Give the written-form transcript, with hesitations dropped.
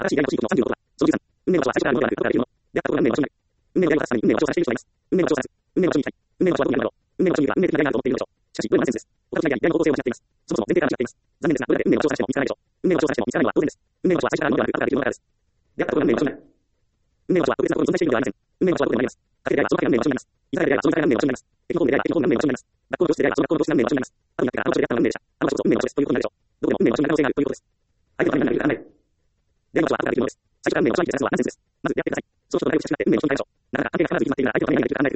新しい依頼の地域の30のことは、その13、運命の場所は最初からのものである過去からできるもの。であったところが運命の場所になる。運命の依頼をさらに運命の場所を探している人がいます。運命の場所を探す。運命の場所に行きたい。運命の場所はどこにあるのだろう。運命の場所にいるか運命的な依頼があると思っているのでしょう。しかし、これはナンセンスです。お互いが依頼の構成を間違っています。そもそも前提から間違っています。残念ですが、これだけ運命の場所を探しても見つからないでしょう。運命の場所を探しても見つからないのは当然です。運命の場所は最初からのものである過去からできるものだからです。であったところが運命の場所になる。運命の場所は特別なところに存在しているのではありません。運命の場所はどこでもあります。家庭であればその家庭が運命の場所になります。イスラエルであればその家庭が運命の場所になります。敵の方であれば敵の方が運命の場所になります。学校の教室であればその学校の教室が運命の場所になります。あるになってからあの場所であったのが運命でした。あの場所こそ運命の場所ですということになるでしょう。どこでも運命の場所になる可能性があるということです。相手のために何がいるか考える。である場所は後からできるものです。最初から運命の場所に行き探すのはナンセンスです。まず出会ってください。その人と仲良く親しくなって運命の場所に行きましょう。なかなか関係が必ず決まっているなら相手のために何ができるか考え